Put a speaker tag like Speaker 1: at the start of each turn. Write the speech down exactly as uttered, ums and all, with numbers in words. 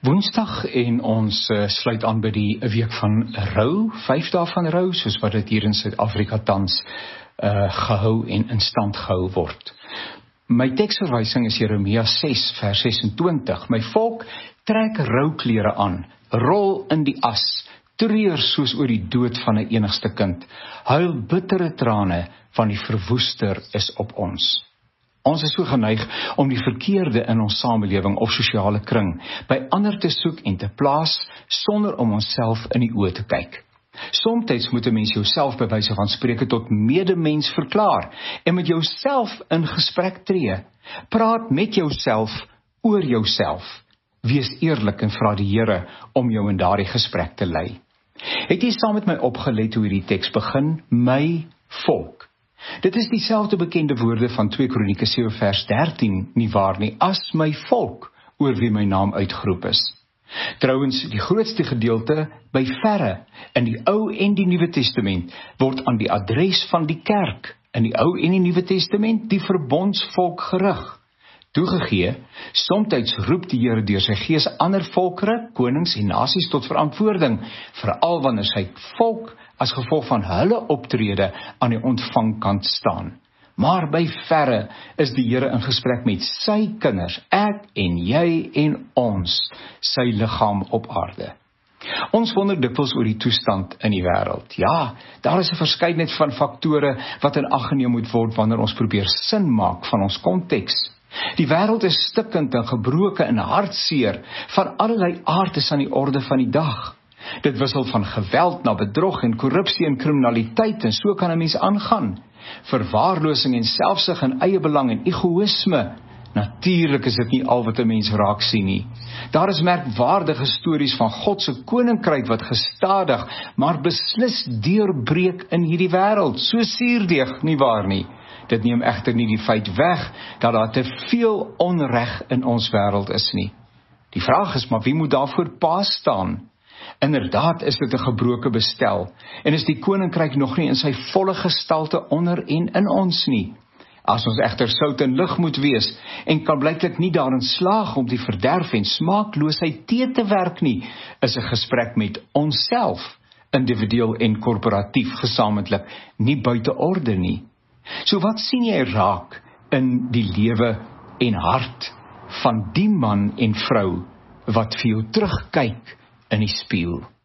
Speaker 1: Woensdag en ons uh, sluit aan by die week van rou, vyf dae van rou, soos wat dit hier in Suid-Afrika tans uh, gehou en in stand gehou word. My teksverwysing is Jeremia ses vers sesentwintig. My volk trek rouklere aan, rol in die as, treur soos oor die dood van 'n enigste kind, huil bittere trane, want die verwoester is op ons. Ons is so geneig om die verkeerde in ons samelewing of sosiale kring by ander te soek en te plaas, sonder om onsself in die oë te kyk. Somtyds moet 'n mens jouself by wyse van spreke tot medemens verklaar en met jouself in gesprek tree. Praat met jouself oor jouself. Wees eerlik en vra die Here om jou in daardie gesprek te lei. Het jy saam met my opgelet hoe hierdie teks begin? My volk. Dit is dieselfde bekende woorde van twee Kronieke sewe vers dertien, nie waar nie, as my volk, oor wie my naam uitgeroep is. Trouwens, die grootste gedeelte, by verre, in die Ou en die Nuwe Testament, word aan die adres van die kerk, in die Ou en die Nuwe Testament, die verbondsvolk gerig. Toegegee, somtyds roep die Here deur sy gees ander volkere, konings en nasies tot verantwoording, veral wanneer sy volk as gevolg van hulle optrede aan die ontvangkant staan. Maar by verre is die Here in gesprek met sy kinders, ek en jy en ons, sy liggaam op aarde. Ons wonder dikwels oor die toestand in die wêreld. Ja, daar is 'n verskeidenheid van faktore wat in ag geneem moet word wanneer ons probeer sin maak van ons konteks. Die wêreld is stikkend en gebroken en hartseer, van allerlei aard is aan die orde van die dag. Dit wissel van geweld na bedrog en korrupsie en kriminaliteit, en so kan 'n mens aangaan. Verwaarlosing en selfsug en eie belang en egoïsme. Natuurlik is dit nie al wat 'n mens raak sien nie. Daar is merkwaardige stories van God se koninkryk wat gestadig, maar beslis deurbreek in hierdie wêreld, so suurdeeg, nie waar nie. Dit neem egter nie die feit weg dat daar te veel onreg in ons wêreld is nie. Die vraag is maar wie moet daarvoor pa staan? Inderdaad is dit 'n gebroke bestel, en is die koninkryk nog nie in sy volle gestalte onder en in ons nie. As ons egter sout en lig moet wees, en kan blyklik nie daarin slaag om die verderf en smaakloosheid te te werk nie, is 'n gesprek met onsself, individueel en korporatief gesamentlik, nie buite orde nie. So wat sien jy raak in die lewe en hart van die man en vrou wat vir jou terugkyk in die spieël?